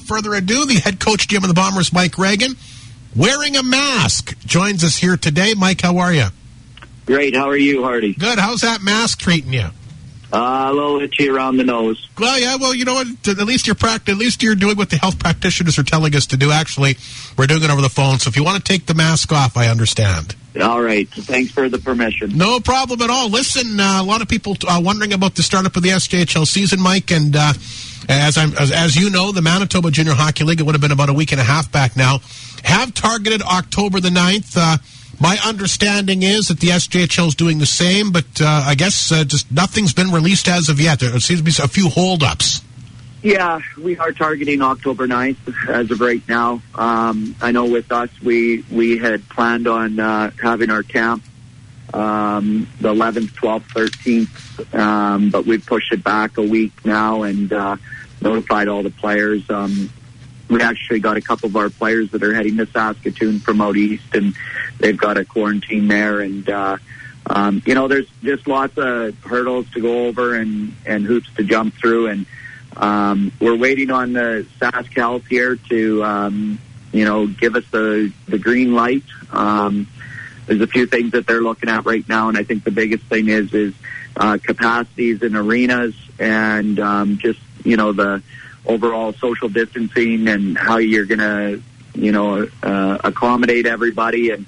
further ado, the head coach GM of the Bombers, Mike Reagan, wearing a mask, joins us here today. Mike, how are you? Great. How are you, Hardy? Good. How's that mask treating you? A little itchy around the nose. Well, yeah. Well, you know what? At least you're doing what the health practitioners are telling us to do. Actually, we're doing it over the phone. So if you want to take the mask off, I understand. All right. Thanks for the permission. No problem at all. Listen, a lot of people wondering about the startup of the SJHL season, Mike, and as you know, the Manitoba Junior Hockey League, it would have been about a week and a half back now, have targeted October the 9th. My understanding is that the SJHL is doing the same, but I guess just nothing's been released as of yet. There seems to be a few holdups. Yeah, we are targeting October 9th as of right now. I know with us, we had planned on having our camp the 11th, 12th, 13th, but we've pushed it back a week now and notified all the players. We actually got a couple of our players that are heading to Saskatoon from out east, and they've got a quarantine there. And, there's just lots of hurdles to go over and hoops to jump through. And we're waiting on the Sask Health here to, give us the green light. There's a few things that they're looking at right now, and I think the biggest thing is capacities in arenas and the overall social distancing and how you're going to, accommodate everybody. And,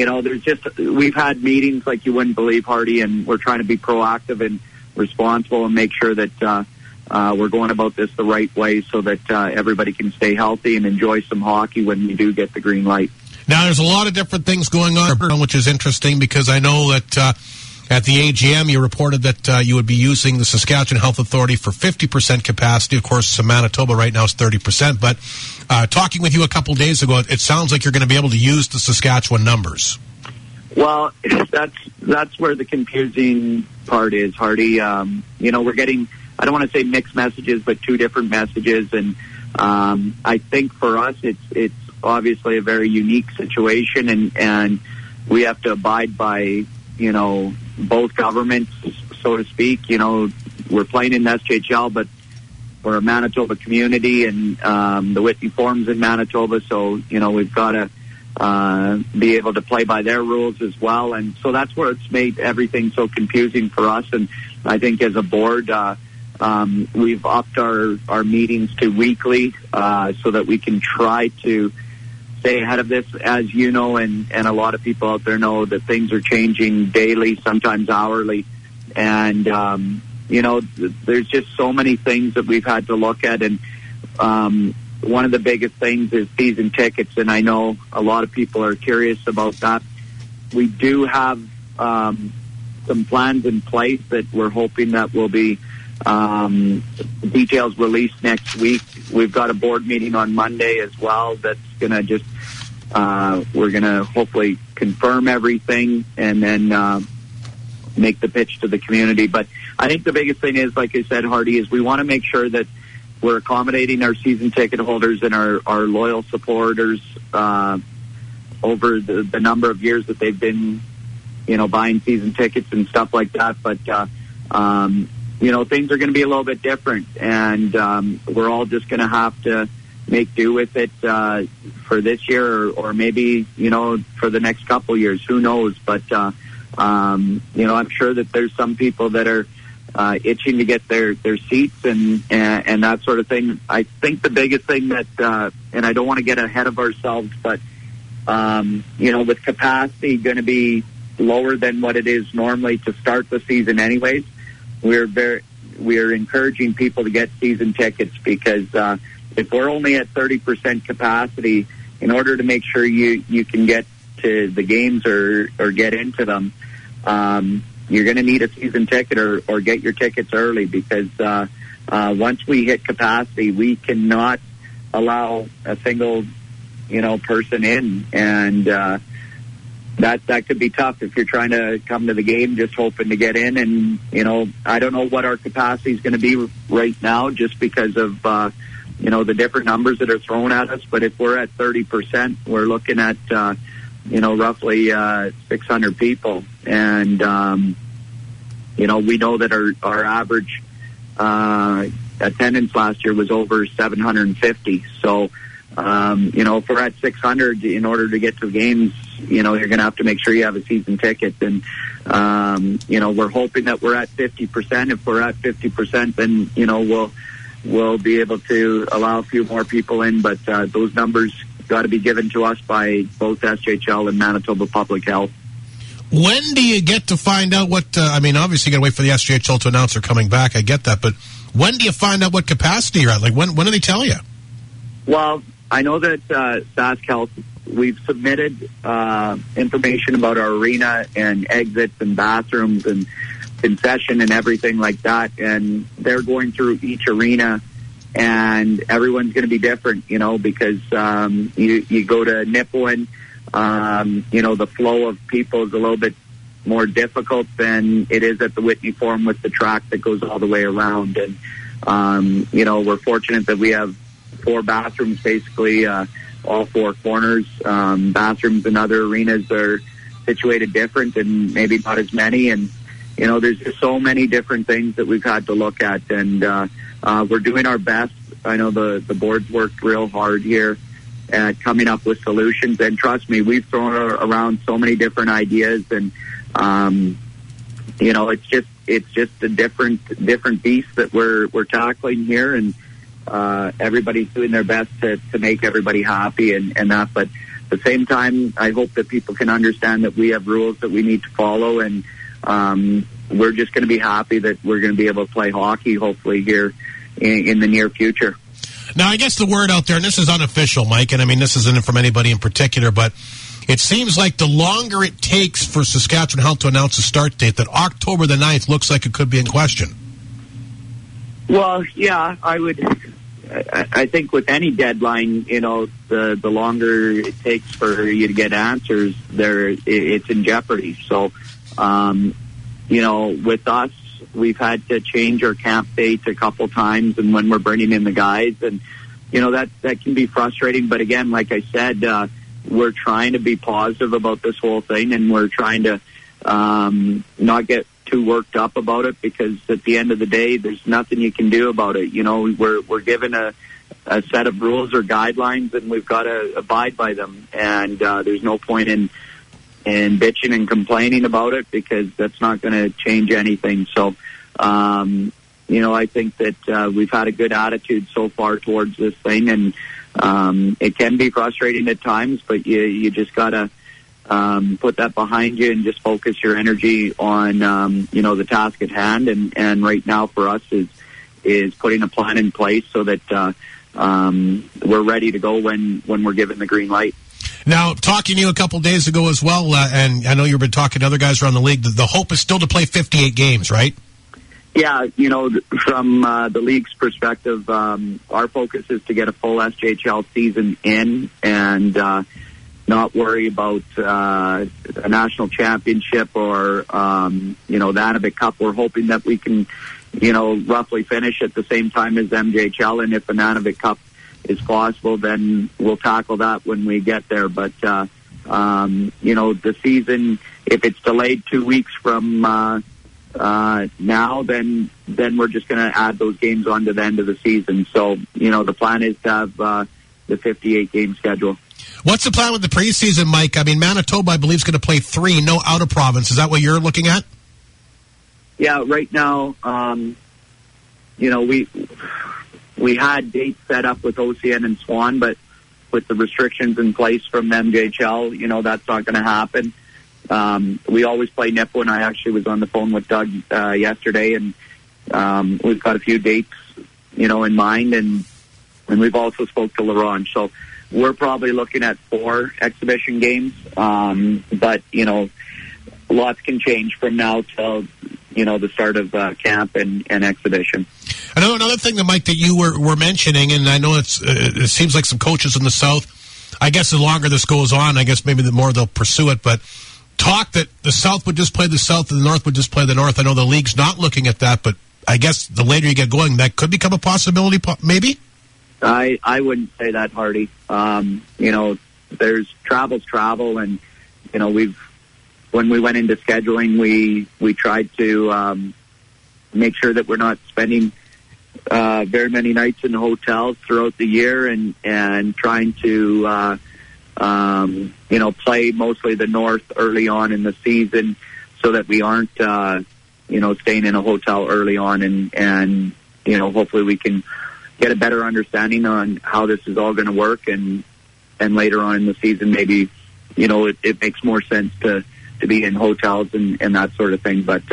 we've had meetings like you wouldn't believe, Hardy, and we're trying to be proactive and responsible and make sure that we're going about this the right way so that everybody can stay healthy and enjoy some hockey when we do get the green light. Now, there's a lot of different things going on, which is interesting because I know that at the AGM, you reported that you would be using the Saskatchewan Health Authority for 50% capacity. Of course, Manitoba right now is 30%. But talking with you a couple days ago, it sounds like you're going to be able to use the Saskatchewan numbers. Well, that's where the confusing part is, Hardy. We're getting, I don't want to say mixed messages, but two different messages. And I think for us, it's obviously a very unique situation, and we have to abide by, both governments, so to speak. We're playing in SJHL, but we're a Manitoba community, and the Whitney Forum's in Manitoba, so, we've got to be able to play by their rules as well. And so that's where it's made everything so confusing for us. And I think as a board, we've upped our meetings to weekly so that we can try to stay ahead of this. As you know, and a lot of people out there know, that things are changing daily, sometimes hourly. And, there's just so many things that we've had to look at. And one of the biggest things is season tickets. And I know a lot of people are curious about that. We do have some plans in place that we're hoping that will be details released next week. We've got a board meeting on Monday as well that's going to just we're going to hopefully confirm everything and then make the pitch to the community. But I think the biggest thing is, like I said, Hardy, is we want to make sure that we're accommodating our season ticket holders and our loyal supporters over the number of years that they've been, buying season tickets and stuff like that. But, things are going to be a little bit different, and we're all just going to have to make do with it for this year or maybe, for the next couple years. Who knows? But, I'm sure that there's some people that are itching to get their seats and that sort of thing. I think the biggest thing that, and I don't want to get ahead of ourselves, but, with capacity going to be lower than what it is normally to start the season anyways, we're encouraging people to get season tickets because if we're only at 30% capacity, in order to make sure you can get to the games or get into them, you're going to need a season ticket or get your tickets early because once we hit capacity, we cannot allow a single, person in. And that could be tough if you're trying to come to the game just hoping to get in. And, I don't know what our capacity is going to be right now just because of, the different numbers that are thrown at us. But if we're at 30%, we're looking at, roughly 600 people. And, we know that our average attendance last year was over 750. So, if we're at 600, in order to get to games, you're going to have to make sure you have a season ticket. And, we're hoping that we're at 50%. If we're at 50%, then, we'll be able to allow a few more people in. But those numbers got to be given to us by both SJHL and Manitoba Public Health. When do you get to find out what, obviously you got to wait for the SJHL to announce they're coming back. I get that. But when do you find out what capacity you're at? Like, when do they tell you? Well, I know that Sask Health, we've submitted information about our arena and exits and bathrooms and concession and everything like that. And they're going through each arena, and everyone's going to be different, because you go to Nipawin, the flow of people is a little bit more difficult than it is at the Whitney Forum with the track that goes all the way around. And, we're fortunate that we have 4 bathrooms, basically, all 4 corners. Bathrooms in other arenas are situated different and maybe not as many. And, there's just so many different things that we've had to look at. And we're doing our best. I know the board's worked real hard here at coming up with solutions. And trust me, we've thrown around so many different ideas. And, it's just a different beast that we're tackling here. And everybody's doing their best to make everybody happy and that. But at the same time, I hope that people can understand that we have rules that we need to follow, and we're just going to be happy that we're going to be able to play hockey, hopefully, here in the near future. Now, I guess the word out there, and this is unofficial, Mike, and this isn't from anybody in particular, but it seems like the longer it takes for Saskatchewan Health to announce a start date, that October the 9th looks like it could be in question. Well, yeah, I think with any deadline, the longer it takes for you to get answers, it's in jeopardy. So, with us, we've had to change our camp date a couple times, and when we're bringing in the guys, and that can be frustrating. But again, like I said, we're trying to be positive about this whole thing, and we're trying to not get too worked up about it, because at the end of the day, there's nothing you can do about it. We're given a set of rules or guidelines, and we've got to abide by them. And there's no point in bitching and complaining about it, because that's not going to change anything. So, I think that we've had a good attitude so far towards this thing, and it can be frustrating at times, but you just got to put that behind you and just focus your energy on, the task at hand. And right now for us is putting a plan in place so that we're ready to go when we're given the green light. Now, talking to you a couple days ago as well, and I know you've been talking to other guys around the league, the hope is still to play 58 games, right? Yeah, from the league's perspective, our focus is to get a full SJHL season in and not worry about a national championship or, the Anavet Cup. We're hoping that we can, roughly finish at the same time as MJHL, and if an Anavet Cup is possible, then we'll tackle that when we get there. But, the season, if it's delayed 2 weeks from now, then we're just going to add those games on to the end of the season. So, the plan is to have the 58-game schedule. What's the plan with the preseason, Mike? Manitoba, I believe, is going to play 3, no out-of-province. Is that what you're looking at? Yeah, right now, we had dates set up with OCN and Swan, but with the restrictions in place from MJHL, that's not going to happen. We always play Nipawin. I actually was on the phone with Doug yesterday, and we've got a few dates, in mind, and we've also spoke to LaRange. So we're probably looking at 4 exhibition games, but lots can change from now till the start of camp and exhibition. I know another thing that, Mike, that you were mentioning, and I know it seems like some coaches in the South, I guess the longer this goes on, I guess maybe the more they'll pursue it, but talk that the South would just play the South and the North would just play the North. I know the league's not looking at that, but I guess the later you get going, that could become a possibility, maybe? I wouldn't say that, Hardy. There's travel's travel, and when we went into scheduling, we tried to make sure that we're not spending very many nights in hotels throughout the year, and trying to play mostly the North early on in the season, so that we aren't staying in a hotel early on, and hopefully we can get a better understanding on how this is all going to work, and later on in the season maybe it makes more sense to be in hotels and that sort of thing. But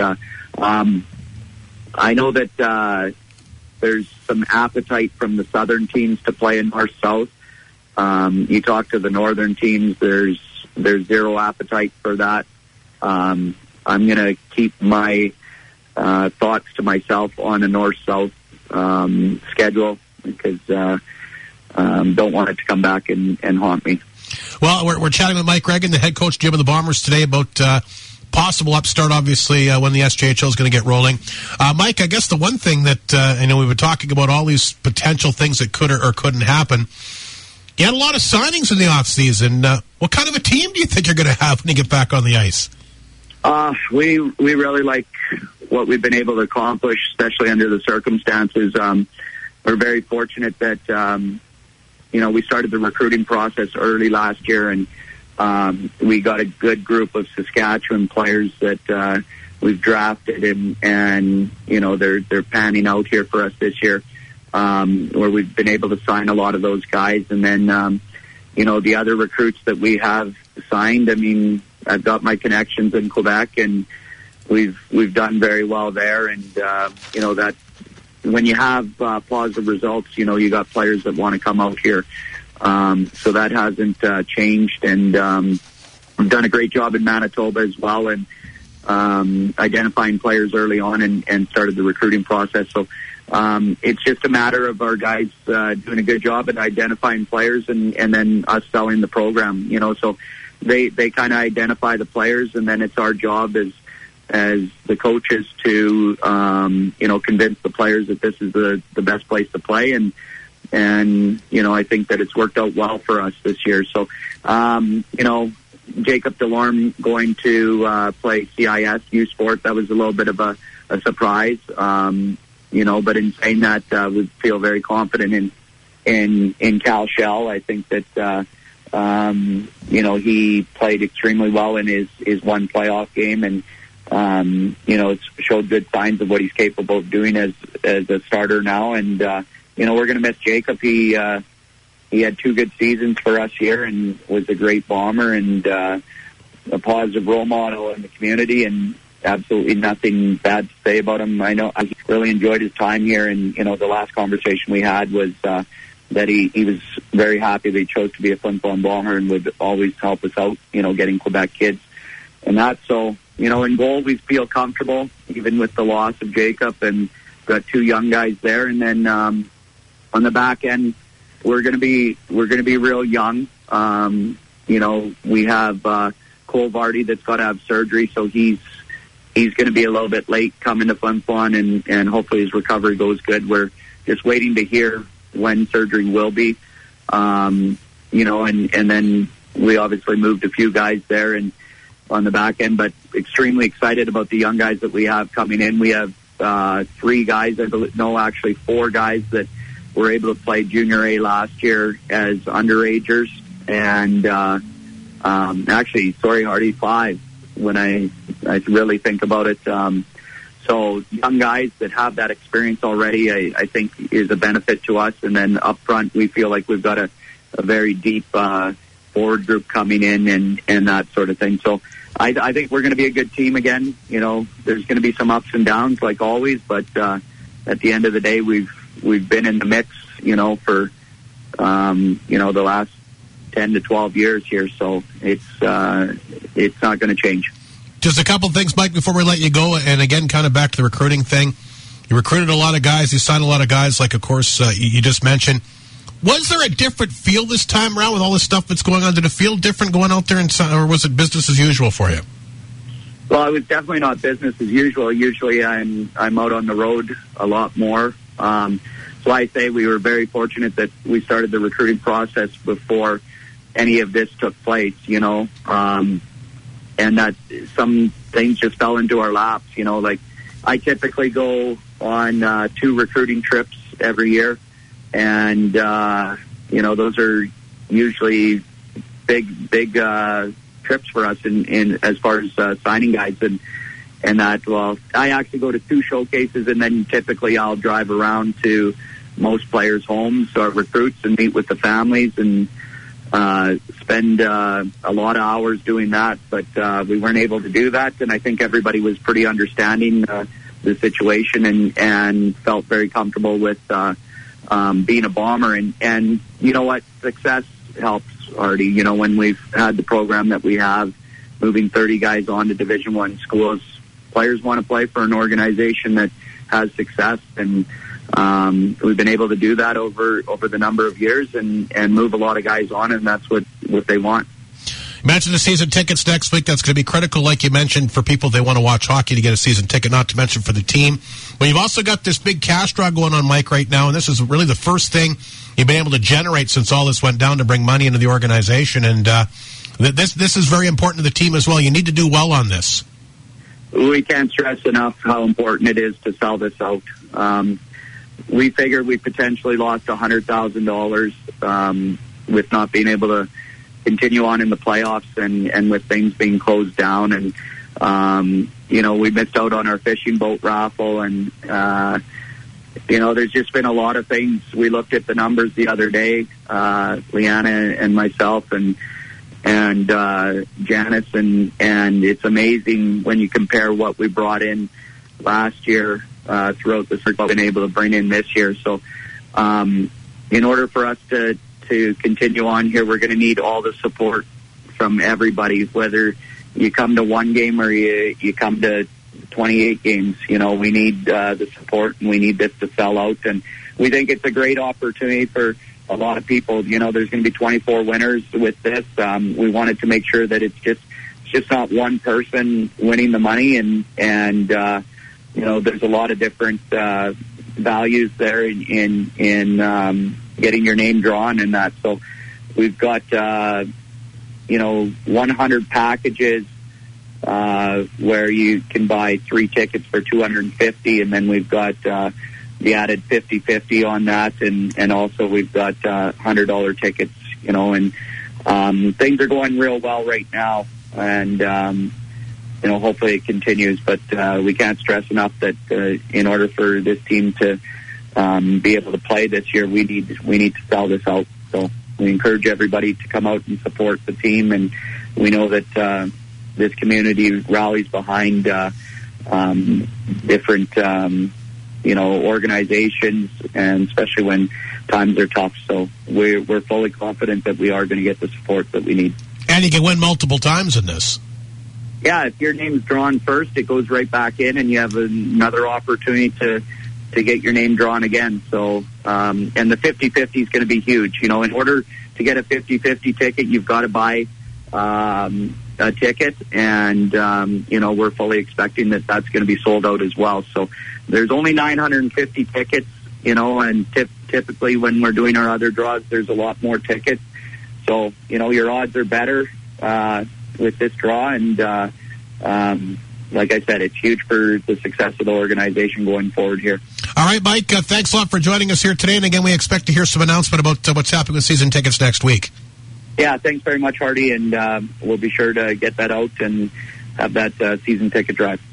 I know that there's some appetite from the southern teams to play in North-South. You talk to the northern teams, there's zero appetite for that. I'm going to keep my thoughts to myself on a North-South schedule, because don't want it to come back and haunt me. Well, we're chatting with Mike Regan, the head coach GM of the Bombers, today about possible upstart, obviously, when the SJHL is going to get rolling. Mike, I guess the one thing that, we've been talking about all these potential things that could or couldn't happen. You had a lot of signings in the offseason. What kind of a team do you think you're going to have when you get back on the ice? We really like what we've been able to accomplish, especially under the circumstances. We're very fortunate that, we started the recruiting process early last year, and we got a good group of Saskatchewan players that we've drafted, and they're panning out here for us this year, where we've been able to sign a lot of those guys. And then, the other recruits that we have signed, I've got my connections in Quebec, and we've done very well there. And, that when you have positive results, you got players that want to come out here. So that hasn't changed, and we've done a great job in Manitoba as well, and identifying players early on, and started the recruiting process. So it's just a matter of our guys doing a good job at identifying players, and then us selling the program. So they kind of identify the players, and then it's our job as the coaches to convince the players that this is the best place to play, and I think that it's worked out well for us this year. So Jacob Delorme going to play CIS U Sport, that was a little bit of a surprise, but in saying that, we feel very confident in Cal Shell. I think that he played extremely well in his one playoff game, and it's showed good signs of what he's capable of doing as a starter now. And we're going to miss Jacob. He had 2 good seasons for us here, and was a great Bomber, and a positive role model in the community, and absolutely nothing bad to say about him. I know I really enjoyed his time here, and the last conversation we had was that he was very happy that he chose to be a Flin Flon Bomber, and would always help us out, getting Quebec kids and that. So in goal, we feel comfortable, even with the loss of Jacob, and got 2 young guys there. And then on the back end, we're going to be real young. We have Cole Vardy that's got to have surgery, so he's going to be a little bit late coming to Flin Flon, and hopefully his recovery goes good. We're just waiting to hear when surgery will be. And then we obviously moved a few guys there and on the back end, but extremely excited about the young guys that we have coming in. We have 3 guys, actually 4 guys that were able to play Junior A last year as underagers, and Hardy 5 when I really think about it. So young guys that have that experience already, I think is a benefit to us. And then up front, we feel like we've got a very deep forward group coming in, and that sort of thing. So I think we're going to be a good team again. There's going to be some ups and downs like always, but at the end of the day, we've been in the mix, for the last 10 to 12 years here. So it's not going to change. Just a couple things, Mike, before we let you go, and again, kind of back to the recruiting thing. You recruited a lot of guys. You signed a lot of guys, like, of course, you just mentioned. Was there a different feel this time around with all this stuff that's going on? Did it feel different going out there, or was it business as usual for you? Well, it was definitely not business as usual. Usually I'm out on the road a lot more. So I say we were very fortunate that we started the recruiting process before any of this took place, and that some things just fell into our laps, like I typically go on 2 recruiting trips every year. And, those are usually big trips for us in as far as signing guys and that. Well, I actually go to 2 showcases, and then typically I'll drive around to most players' homes or recruits and meet with the families and spend a lot of hours doing that. But we weren't able to do that, and I think everybody was pretty understanding the situation and felt very comfortable with being a Bomber. And you know what? Success helps, Artie. You know, when we've had the program that we have, moving 30 guys on to Division I schools, players want to play for an organization that has success, and we've been able to do that over the number of years and move a lot of guys on, and that's what they want. You mentioned the season tickets next week. That's going to be critical, like you mentioned, for people they want to watch hockey to get a season ticket, not to mention for the team. But you've also got this big cash draw going on, Mike, right now, and this is really the first thing you've been able to generate since all this went down to bring money into the organization. And this is very important to the team as well. You need to do well on this. We can't stress enough how important it is to sell this out. We figured we potentially lost $100,000 with not being able to continue on in the playoffs and with things being closed down. And, we missed out on our fishing boat raffle. And, there's just been a lot of things. We looked at the numbers the other day, Leanna and myself and Janice, and it's amazing when you compare what we brought in last year throughout the circuit, been able to bring in this year. So in order for us to continue on here, we're going to need all the support from everybody, whether you come to one game or you come to 28 games. We need the support, and we need this to sell out. And we think it's a great opportunity for a lot of people. There's going to be 24 winners with this. We wanted to make sure that it's just not one person winning the money, and there's a lot of different values there in getting your name drawn and that. So we've got 100 packages where you can buy 3 tickets for $250, and then we've got the added 50-50 on that, and also we've got $100 tickets, and things are going real well right now, and hopefully it continues. But we can't stress enough that in order for this team to be able to play this year, we need to sell this out. So we encourage everybody to come out and support the team, and we know that this community rallies behind different organizations, and especially when times are tough. So we're fully confident that we are going to get the support that we need. And you can win multiple times in this. Yeah, if your name's drawn first, it goes right back in, and you have another opportunity to get your name drawn again. So, and the 50-50 is going to be huge. In order to get a 50-50 ticket, you've got to buy a ticket, and we're fully expecting that that's going to be sold out as well. So there's only 950 tickets, and typically when we're doing our other draws, there's a lot more tickets. So your odds are better with this draw, and like I said, it's huge for the success of the organization going forward here. All right, Mike, thanks a lot for joining us here today, and again, we expect to hear some announcement about what's happening with season tickets next week. Yeah, thanks very much, Hardy, and we'll be sure to get that out and have that season ticket drive.